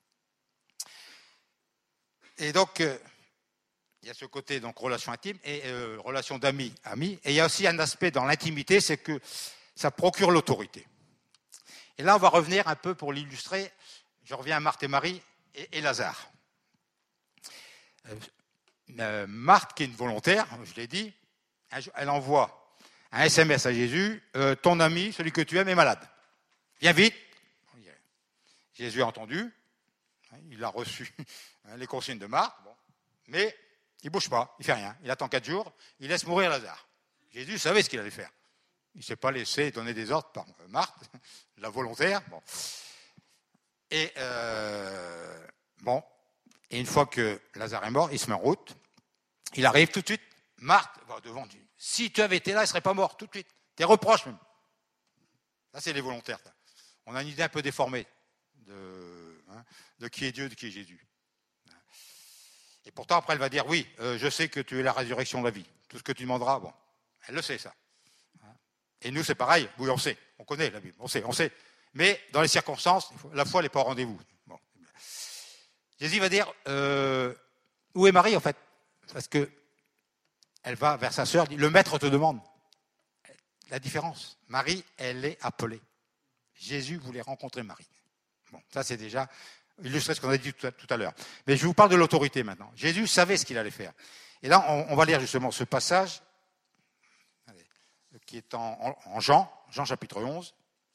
Et donc, euh, il y a ce côté donc relation intime et euh, relation d'amis, amis. Et il y a aussi un aspect dans l'intimité, c'est que ça procure l'autorité. Et là, on va revenir un peu pour l'illustrer. Je reviens à Marthe et Marie et, et Lazare. Euh, euh, Marthe, qui est une volontaire, je l'ai dit, elle envoie un S M S à Jésus, euh, ton ami, celui que tu aimes, est malade. Viens vite. Jésus a entendu, il a reçu les consignes de Marthe, bon, mais il ne bouge pas, il ne fait rien. Il attend quatre jours, il laisse mourir Lazare. Jésus savait ce qu'il allait faire. Il ne s'est pas laissé donner des ordres par Marthe, la volontaire. Bon. Et euh, bon, et une fois que Lazare est mort, il se met en route. Il arrive tout de suite. Marthe va devant Dieu. Si tu avais été là, il ne serait pas mort tout de suite. Tes reproches même. Ça, c'est les volontaires. Ça. On a une idée un peu déformée de, hein, de qui est Dieu, de qui est Jésus. Et pourtant, après, elle va dire, oui, euh, je sais que tu es la résurrection de la vie. Tout ce que tu demanderas, bon, elle le sait, ça. Et nous, c'est pareil. Oui, on sait. On connaît la Bible. On sait, on sait. Mais dans les circonstances, la foi n'est pas au rendez-vous. Bon. Jésus va dire, euh, où est Marie, en fait ? Parce que elle va vers sa sœur, dit, le maître te demande. La différence, Marie, elle est appelée. Jésus voulait rencontrer Marie. Bon, ça c'est déjà illustré ce qu'on a dit tout à, tout à l'heure. Mais je vous parle de l'autorité maintenant. Jésus savait ce qu'il allait faire. Et là, on, on va lire justement ce passage allez, qui est en, en, en Jean, Jean chapitre onze.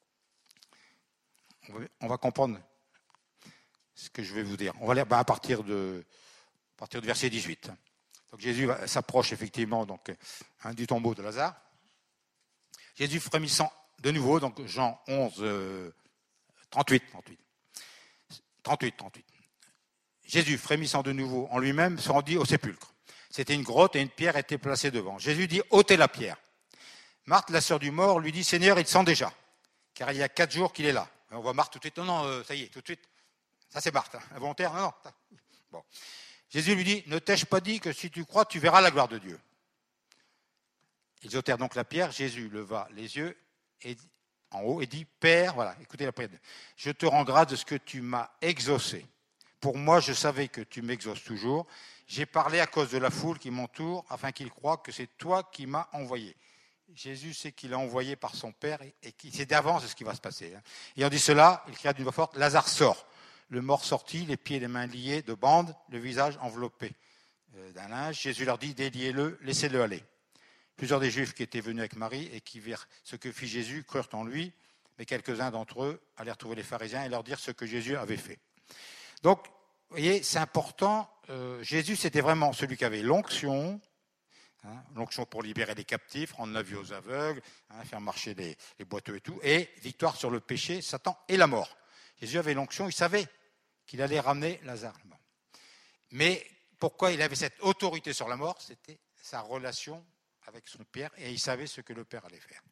On va, on va comprendre ce que je vais vous dire. On va lire ben, à partir de, à partir du verset dix-huit. Donc Jésus s'approche effectivement donc, hein, du tombeau de Lazare. Jésus frémissant de nouveau, donc Jean onze, euh, trente-huit, trente-huit. trente-huit, trente-huit. Jésus frémissant de nouveau en lui-même se rendit au sépulcre. C'était une grotte et une pierre était placée devant. Jésus dit, ôtez la pierre. Marthe, la sœur du mort, lui dit, Seigneur, il sent déjà, car il y a quatre jours qu'il est là. Et on voit Marthe tout de suite, non, non, euh, ça y est, tout de suite. Ça c'est Marthe, hein, involontaire, non, non. Bon. Jésus lui dit, ne t'ai-je pas dit que si tu crois, tu verras la gloire de Dieu. Ils ôtèrent donc la pierre, Jésus leva les yeux et, en haut et dit, Père, voilà, écoutez la prière, je te rends grâce de ce que tu m'as exaucé. Pour moi, je savais que tu m'exauces toujours. J'ai parlé à cause de la foule qui m'entoure, afin qu'ils croient que c'est toi qui m'as envoyé. Jésus sait qu'il a envoyé par son Père et qu'il sait d'avance ce qui va se passer. Ayant dit cela, il cria d'une voix forte, Lazare sort. Le mort sortit, les pieds et les mains liés de bandes, le visage enveloppé d'un linge. Jésus leur dit, déliez-le, laissez-le aller. Plusieurs des Juifs qui étaient venus avec Marie et qui virent ce que fit Jésus crurent en lui, mais quelques-uns d'entre eux allèrent trouver les pharisiens et leur dire ce que Jésus avait fait. Donc, vous voyez, c'est important. Euh, Jésus, c'était vraiment celui qui avait l'onction, hein, l'onction pour libérer les captifs, rendre la vue aux aveugles, hein, faire marcher les, les boiteux et tout, et victoire sur le péché, Satan et la mort. Jésus avait l'onction, il savait qu'il allait ramener Lazare. Mais pourquoi il avait cette autorité sur la mort ? C'était sa relation avec son Père, et il savait ce que le Père allait faire.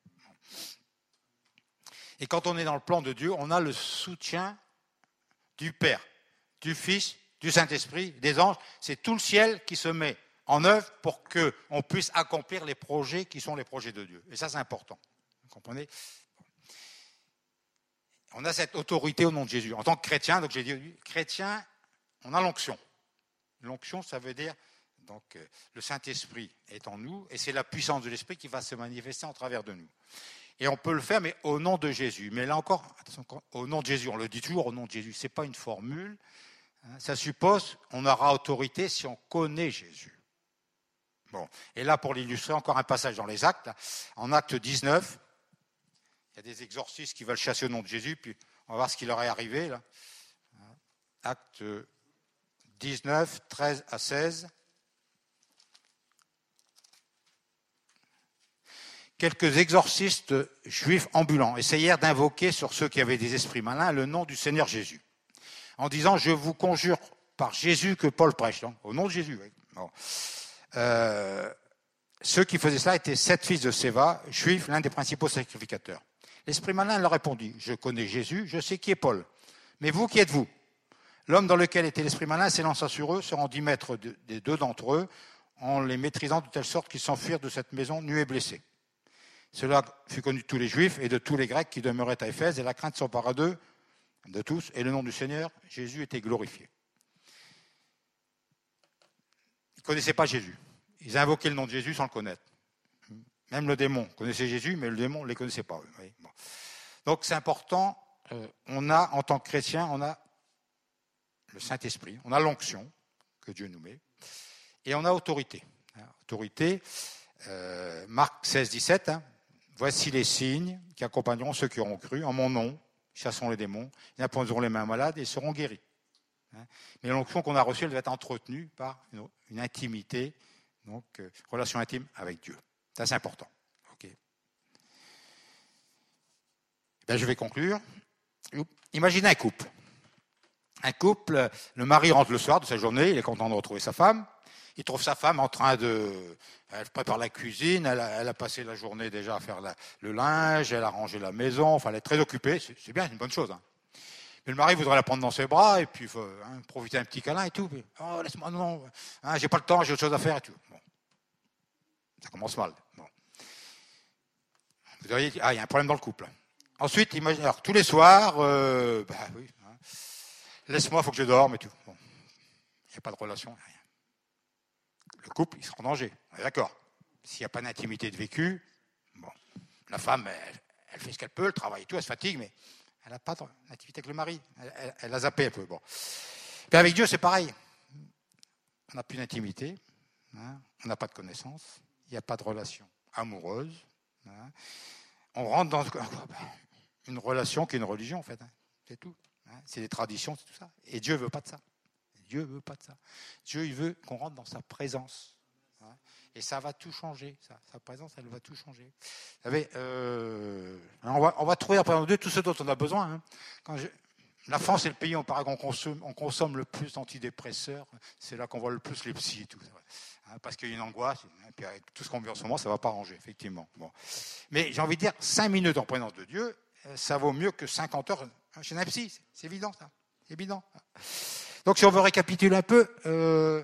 Et quand on est dans le plan de Dieu, on a le soutien du Père, du Fils, du Saint-Esprit, des anges. C'est tout le ciel qui se met en œuvre pour qu'on puisse accomplir les projets qui sont les projets de Dieu. Et ça, c'est important. Vous comprenez ? On a cette autorité au nom de Jésus. En tant que chrétien, donc j'ai dit, chrétien, on a l'onction. L'onction, ça veut dire, donc, le Saint-Esprit est en nous, et c'est la puissance de l'Esprit qui va se manifester en travers de nous. Et on peut le faire, mais au nom de Jésus. Mais là encore, attention, au nom de Jésus, on le dit toujours au nom de Jésus. Ce n'est pas une formule. Ça suppose qu'on aura autorité si on connaît Jésus. Bon. Et là, pour l'illustrer, encore un passage dans les Actes. En Acte dix-neuf, il y a des exorcistes qui veulent chasser au nom de Jésus, puis on va voir ce qui leur est arrivé. Là. Acte dix-neuf, treize à seize. Quelques exorcistes juifs ambulants essayèrent d'invoquer sur ceux qui avaient des esprits malins le nom du Seigneur Jésus, en disant « Je vous conjure par Jésus que Paul prêche. » Au nom de Jésus, oui. Bon. Euh, ceux qui faisaient cela étaient sept fils de Séva, juifs, l'un des principaux sacrificateurs. L'esprit malin leur répondit « Je connais Jésus, je sais qui est Paul. Mais vous, qui êtes-vous » L'homme dans lequel était l'esprit malin s'élança sur eux, se rendit maître des deux d'entre eux, en les maîtrisant de telle sorte qu'ils s'enfuirent de cette maison nus et blessés. Cela fut connu de tous les Juifs et de tous les Grecs qui demeuraient à Éphèse, et la crainte s'empara d'eux, de tous, et le nom du Seigneur, Jésus, était glorifié. Ils ne connaissaient pas Jésus. Ils invoquaient le nom de Jésus sans le connaître. Même le démon connaissait Jésus, mais le démon ne les connaissait pas. Oui, bon. Donc c'est important, euh, on a, en tant que chrétien, on a le Saint-Esprit, on a l'onction que Dieu nous met, et on a autorité. Hein, autorité, euh, Marc seize, dix-sept, hein, voici les signes qui accompagneront ceux qui auront cru. En mon nom, chasseront les démons, ils imposeront les mains malades et seront guéris. Hein. Mais l'onction qu'on a reçue, elle doit être entretenue par une, une intimité, donc euh, relation intime avec Dieu. Ça, c'est important. Okay. Ben, je vais conclure. Imaginez un couple. Un couple, le mari rentre le soir de sa journée, il est content de retrouver sa femme. Il trouve sa femme en train de... Elle prépare la cuisine, elle a, elle a passé la journée déjà à faire la, le linge, elle a rangé la maison, enfin elle est très occupée, c'est, c'est bien, c'est une bonne chose. Hein. Mais le mari voudrait la prendre dans ses bras et puis hein, profiter d'un petit câlin et tout. Puis, oh, laisse-moi, non, hein, j'ai pas le temps, j'ai autre chose à faire et tout. Bon. Ça commence mal. Bon. Vous voyez, ah, il y a un problème dans le couple. Ensuite, imaginez, alors tous les soirs, euh, bah oui, hein, laisse-moi, il faut que je dorme et tout. Bon. Il n'y a pas de relation, rien. Le couple, il sera en danger. On est d'accord. S'il n'y a pas d'intimité de vécu, bon, la femme, elle, elle fait ce qu'elle peut, elle travaille et tout, elle se fatigue, mais elle n'a pas d'intimité avec le mari. Elle, elle, elle a zappé un peu. Bon. Et avec Dieu, c'est pareil. On n'a plus d'intimité, hein, on n'a pas de connaissance, il n'y a pas de relation amoureuse. Hein. On rentre dans une relation qui est une religion, en fait. Hein. C'est tout. Hein. C'est des traditions, c'est tout ça. Et Dieu ne veut pas de ça. Dieu ne veut pas de ça. Dieu, il veut qu'on rentre dans sa présence. Hein, et ça va tout changer. Ça. Sa présence, elle va tout changer. Vous savez, euh, on, va, on va trouver, après Dieu, tout ce dont on a besoin. Hein. Quand je, la France est le pays où on consomme, on consomme le plus d'antidépresseurs. C'est là qu'on voit le plus les psys et tout. Hein, parce qu'il y a une angoisse. Et puis avec tout ce qu'on vit en ce moment, ça ne va pas ranger, effectivement. Bon. Mais j'ai envie de dire, cinq minutes en présence de Dieu, ça vaut mieux que cinquante heures chez un psy. C'est, c'est évident, ça. C'est évident. Donc, si on veut récapituler un peu, euh,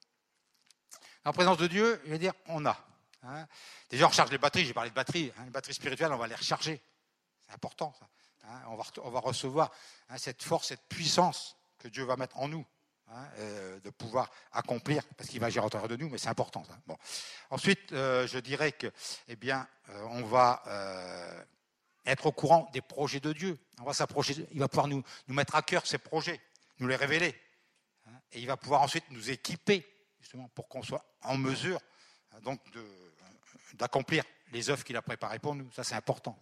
en présence de Dieu, je veux dire, on a. Hein. Déjà, on recharge les batteries. J'ai parlé de batteries. Hein, les batteries spirituelles, on va les recharger. C'est important, ça. Hein, on, va, on va recevoir hein, cette force, cette puissance que Dieu va mettre en nous, hein, euh, de pouvoir accomplir, parce qu'il va agir au travers de nous, mais c'est important. Ça. Bon. Ensuite, euh, je dirais que, eh bien, euh, on va euh, être au courant des projets de Dieu. On va s'approcher. Il va pouvoir nous, nous mettre à cœur ces projets, nous les révéler. Et il va pouvoir ensuite nous équiper, justement, pour qu'on soit en mesure donc de, d'accomplir les œuvres qu'il a préparées pour nous. Ça, c'est important.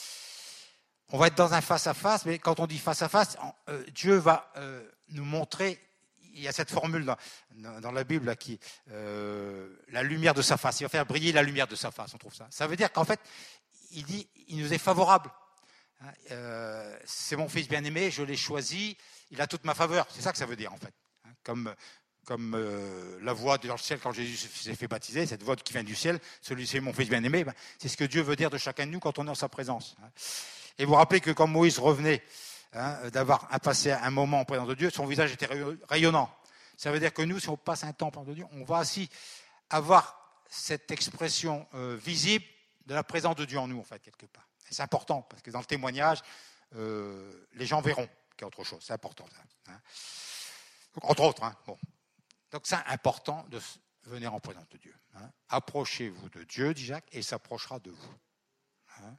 On va être dans un face-à-face, mais quand on dit face-à-face, euh, Dieu va euh, nous montrer, il y a cette formule dans, dans la Bible, là, qui, euh, la lumière de sa face. Il va faire briller la lumière de sa face, on trouve ça. Ça veut dire qu'en fait, il dit, il nous est favorable. Hein, euh, c'est mon fils bien-aimé, je l'ai choisi, il a toute ma faveur. C'est ça que ça veut dire, en fait. Comme, comme euh, la voix dans le ciel quand Jésus s'est fait baptiser, cette voix qui vient du ciel, celui-ci est mon fils bien-aimé, ben, c'est ce que Dieu veut dire de chacun de nous quand on est en sa présence. Et vous vous rappelez que quand Moïse revenait hein, d'avoir passé un moment en présence de Dieu, son visage était rayonnant. Ça veut dire que nous, si on passe un temps en présence de Dieu, on va aussi avoir cette expression euh, visible de la présence de Dieu en nous, en fait, quelque part. Et c'est important, parce que dans le témoignage, euh, les gens verront qu'il y a autre chose. C'est important, ça. Hein. Donc, entre autres, hein, bon. Donc c'est important de venir en présence de Dieu. Hein. Approchez-vous de Dieu, dit Jacques, et il s'approchera de vous. Hein.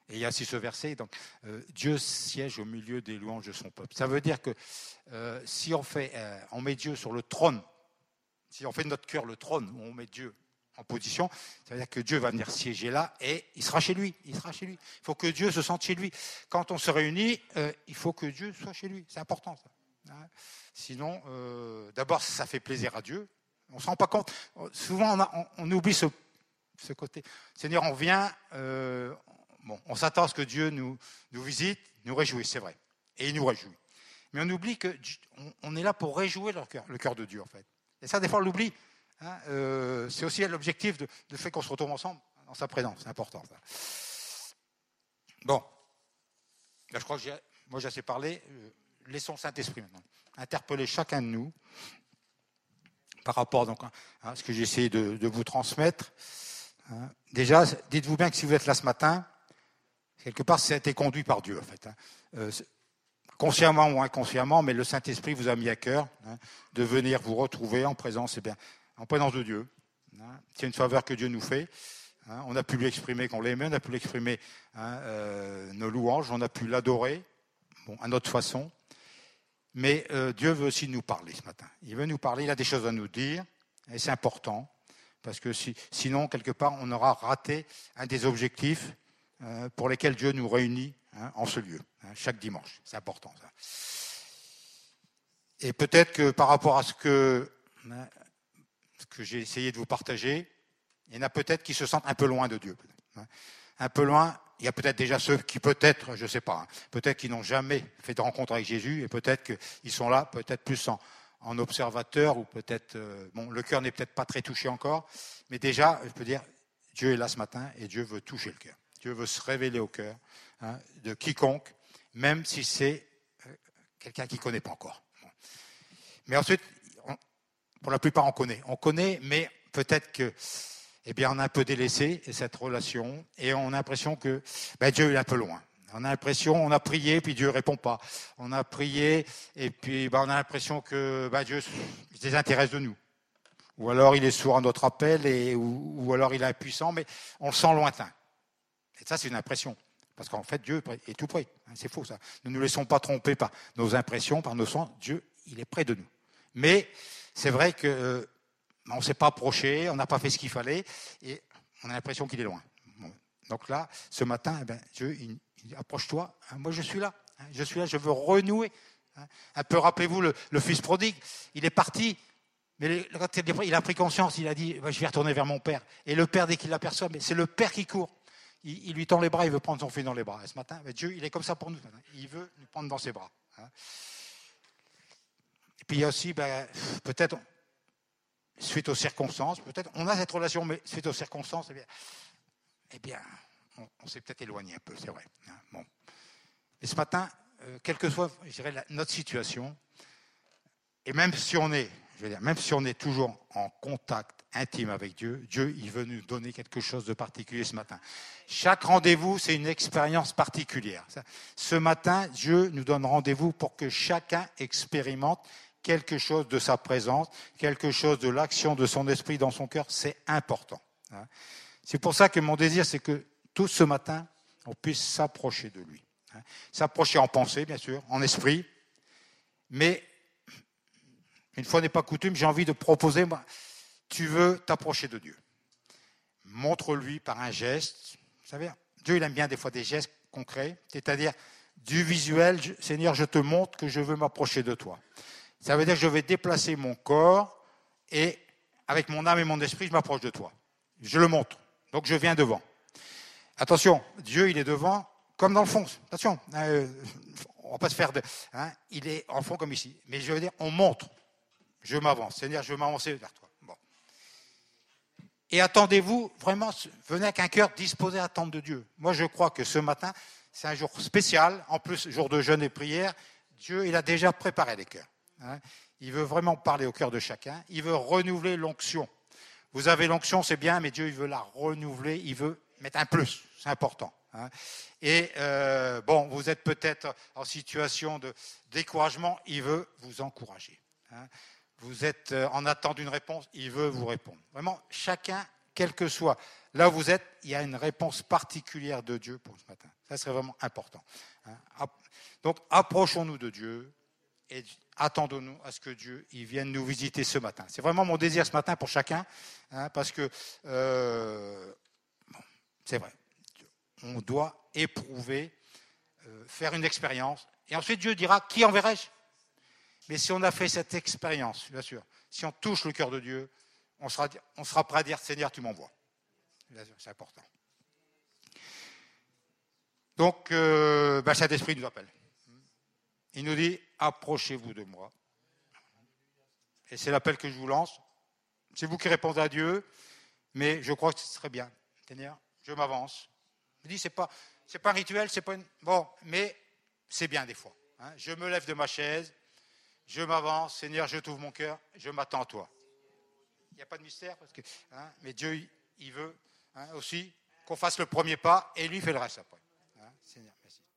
Et il y a aussi ce verset, donc, euh, Dieu siège au milieu des louanges de son peuple. Ça veut dire que euh, si on, fait, euh, on met Dieu sur le trône, si on fait de notre cœur le trône, où on met Dieu en position, ça veut dire que Dieu va venir siéger là et il sera chez lui. Il sera chez lui. Il faut que Dieu se sente chez lui. Quand on se réunit, euh, il faut que Dieu soit chez lui. C'est important, ça. Hein. Sinon, euh, d'abord, ça fait plaisir à Dieu. On ne se rend pas compte. Souvent, on, a, on, on oublie ce, ce côté. Seigneur, on vient, euh, bon, on s'attend à ce que Dieu nous, nous visite, nous réjouisse, c'est vrai. Et il nous réjouit. Mais on oublie qu'on on est là pour réjouir le cœur, le cœur de Dieu, en fait. Et ça, des fois, on l'oublie. Hein, euh, c'est aussi l'objectif de, de fait qu'on se retrouve ensemble dans sa présence. C'est important, ça. Bon. Là, je crois que j'ai, moi, j'ai assez parlé. Euh, laissons Saint-Esprit maintenant interpeller chacun de nous par rapport donc, à ce que j'ai essayé de, de vous transmettre. Hein. Déjà, dites-vous bien que si vous êtes là ce matin, quelque part, ça a été conduit par Dieu, en fait. Hein. Euh, consciemment ou inconsciemment, mais le Saint-Esprit vous a mis à cœur hein, de venir vous retrouver en présence, eh bien, en présence de Dieu. Hein. C'est une faveur que Dieu nous fait. Hein. On a pu lui exprimer qu'on l'aimait, on a pu lui exprimer hein, euh, nos louanges, on a pu l'adorer, bon, à notre façon. Mais euh, Dieu veut aussi nous parler ce matin. Il veut nous parler, il a des choses à nous dire, et c'est important, parce que si, sinon, quelque part, on aura raté un des objectifs euh, pour lesquels Dieu nous réunit hein, en ce lieu, hein, chaque dimanche. C'est important, ça. Et peut-être que par rapport à ce que, hein, ce que j'ai essayé de vous partager, il y en a peut-être qui se sentent un peu loin de Dieu. Hein. Un peu loin. Il y a peut-être déjà ceux qui peut-être, je ne sais pas, hein, peut-être qu'ils n'ont jamais fait de rencontre avec Jésus et peut-être qu'ils sont là, peut-être plus en, en observateur ou peut-être, euh, bon, le cœur n'est peut-être pas très touché encore, mais déjà, je peux dire, Dieu est là ce matin et Dieu veut toucher le cœur. Dieu veut se révéler au cœur hein, de quiconque, même si c'est euh, quelqu'un qui ne connaît pas encore. Bon. Mais ensuite, on, pour la plupart, on connaît. On connaît, mais peut-être que eh bien, on a un peu délaissé cette relation et on a l'impression que ben, Dieu est un peu loin. On a l'impression, on a prié, puis Dieu ne répond pas. On a prié, et puis ben, on a l'impression que ben, Dieu se désintéresse de nous. Ou alors il est sourd à notre appel, et, ou, ou alors il est impuissant, mais on le sent lointain. Et ça, c'est une impression. Parce qu'en fait, Dieu est tout près. C'est faux, ça. Ne nous laissons pas tromper par nos impressions, par nos sens. Dieu, il est près de nous. Mais c'est vrai que... Euh, on ne s'est pas approché, on n'a pas fait ce qu'il fallait, et on a l'impression qu'il est loin. Bon. Donc là, ce matin, eh ben, Dieu, il, il approche-toi, hein, moi je suis là, hein, je suis là, je veux renouer. Hein. Un peu, rappelez-vous, le, le fils prodigue, il est parti, mais quand il a pris conscience, il a dit, je vais retourner vers mon père. Et le père, dès qu'il l'aperçoit, mais c'est le père qui court. Il, il lui tend les bras, il veut prendre son fils dans les bras. Et ce matin, ben, Dieu, il est comme ça pour nous. Il veut nous prendre dans ses bras. Hein. Et puis il y a aussi, ben, peut-être... suite aux circonstances, peut-être, on a cette relation, mais suite aux circonstances, eh bien, eh bien on, on s'est peut-être éloigné un peu, c'est vrai. Bon. Et ce matin, euh, quelle que soit, je dirais, la, notre situation, et même si on est, je veux dire, même si on est toujours en contact intime avec Dieu, Dieu, il veut nous donner quelque chose de particulier ce matin. Chaque rendez-vous, c'est une expérience particulière. Ce matin, Dieu nous donne rendez-vous pour que chacun expérimente quelque chose de sa présence, quelque chose de l'action de son esprit dans son cœur, c'est important. C'est pour ça que mon désir, c'est que tous ce matin, on puisse s'approcher de lui. S'approcher en pensée, bien sûr, en esprit, mais une fois n'est pas coutume, j'ai envie de proposer, moi, tu veux t'approcher de Dieu. Montre-lui par un geste. Vous savez, Dieu, il aime bien des fois des gestes concrets, c'est-à-dire du visuel, Seigneur, je te montre que je veux m'approcher de toi. Ça veut dire que je vais déplacer mon corps et avec mon âme et mon esprit, je m'approche de toi. Je le montre. Donc je viens devant. Attention, Dieu, il est devant comme dans le fond. Attention, euh, on ne va pas se faire de... Hein, il est en fond comme ici. Mais je veux dire, on montre. Je m'avance. Seigneur, je veux m'avancer vers toi. Bon. Et attendez-vous, vraiment, venez avec un cœur disposé à attendre de Dieu. Moi, je crois que ce matin, c'est un jour spécial. En plus, jour de jeûne et prière, Dieu, il a déjà préparé les cœurs. Hein, il veut vraiment parler au cœur de chacun. Il veut renouveler l'onction. Vous avez l'onction, c'est bien, mais Dieu, il veut la renouveler. Il veut mettre un plus. C'est important. Hein. Et euh, bon, vous êtes peut-être en situation de découragement. Il veut vous encourager. Hein. Vous êtes en attente d'une réponse. Il veut vous répondre. Vraiment, chacun, quel que soit là où vous êtes, il y a une réponse particulière de Dieu pour ce matin. Ça serait vraiment important. Donc, approchons-nous de Dieu et attendons-nous à ce que Dieu il vienne nous visiter ce matin. C'est vraiment mon désir ce matin pour chacun, hein, parce que euh, bon, c'est vrai, on doit éprouver, euh, faire une expérience, et ensuite Dieu dira qui enverrai-je. Mais si on a fait cette expérience, bien sûr, si on touche le cœur de Dieu, on sera, on sera prêt à dire Seigneur, tu m'envoies. Bien sûr, c'est important. Donc, euh, ben, cet esprit nous appelle. Il nous dit, approchez-vous de moi. Et c'est l'appel que je vous lance. C'est vous qui répondez à Dieu, mais je crois que ce serait bien. Seigneur, je m'avance. Je dis, c'est pas, c'est pas un rituel, c'est pas une... Bon, mais c'est bien des fois. Hein. Je me lève de ma chaise, je m'avance, Seigneur, je t'ouvre mon cœur, je m'attends à toi. Il n'y a pas de mystère, parce que, hein, mais Dieu, il veut hein, aussi qu'on fasse le premier pas, et lui fait le reste après. Hein. Seigneur, merci.